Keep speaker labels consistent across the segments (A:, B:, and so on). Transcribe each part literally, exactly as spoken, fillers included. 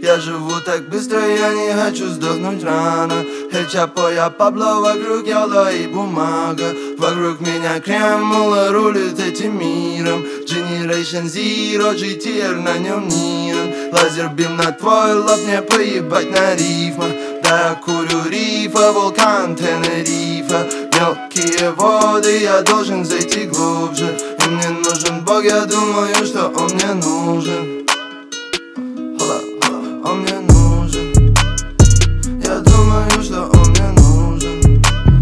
A: Я живу так быстро, я не хочу сдохнуть рано. Эль Чапо, я Пабло, вокруг Йола и бумага. Вокруг меня Кремл рулит этим миром. Generation Zero, джи ти ар на нем неон. Лазер бим на твой лоб, мне поебать на рифмах. Да, я курю рифа, вулкан Тенерифа. Мелкие воды, я должен зайти глубже. И мне нужен Бог, я думаю, что он мне нужен. Он мне нужен. Я думаю, что он мне нужен.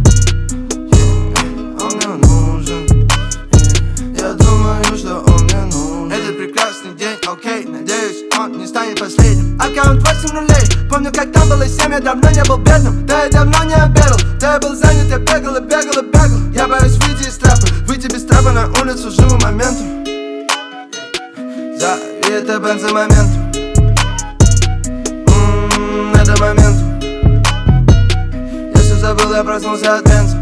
A: Он мне нужен. Я думаю, что он мне нужен. Этот прекрасный день, окей, надеюсь, он не станет последним. Аккаунт восемь нулей. Помню, как там было семь, я давно не был бедным. Да, я давно не обедал. Да, я был занят, я бегал и бегал и бегал. Я боюсь выйти из трапа. Выйти без трапа на улицу, живу моментом. Зови это бензо моментом. Это момент. Я все забыл, я проснулся от бенза.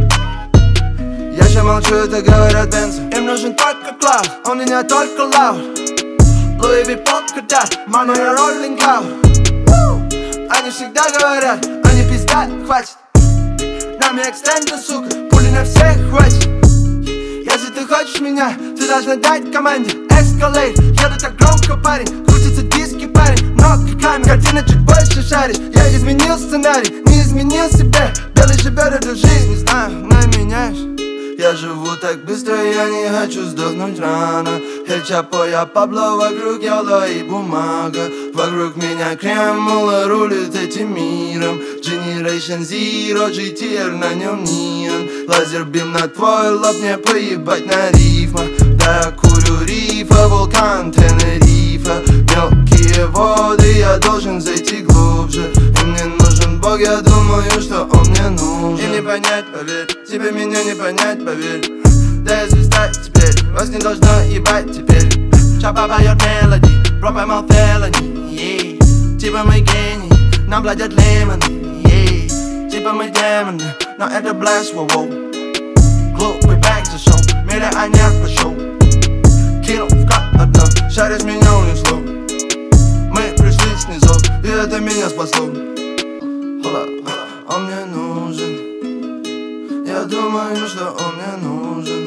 A: Я еще молчу, это говорят бензы. Им нужен только клауд, он меня только лаут. Луи Ви Полка, мама я роллинг аут. Они всегда говорят, они пиздят, хватит. Нам я экстенда, сука, пули на всех хватит. Если ты хочешь меня, ты должна дать команде Escalade, еду так громко, парень. Крутятся диски, парень, много камер. Картина чуть больше шарит. Я изменил сценарий, не изменил себе. Белый живет эту жизнь, не знаю, но меняешь. Я живу так быстро, я не хочу сдохнуть рано. Эль Чапо, я Пабло, вокруг Йола и бумага. Вокруг меня Кремл рулит этим миром. Generation Zero, джи ти ар на нем неон. Лазер бим на твой лоб, мне поебать на рифмах. Да, я курю рифа, вулкан Тенерифа. Мелкие воды, я должен зайти глубже. И мне нужен Бог, я думаю, что он мне нужен. Им не понять, поверь, тебе меня не понять, поверь. Да, я звезда теперь, вас не должно ебать теперь. Чапа поет мелоди, бро поймал фелони, yeah. Типа мы гении, нам платят лемоны, yeah. Типа мы демоны, но это блэс, воу-воу. Глупый бэк за шоу, мире а нет пошел. Кинул в кап одно, шаришь меня унесло. Мы пришли снизу, и это меня спасло. Он мне нужен. Я думаю, что он мне нужен.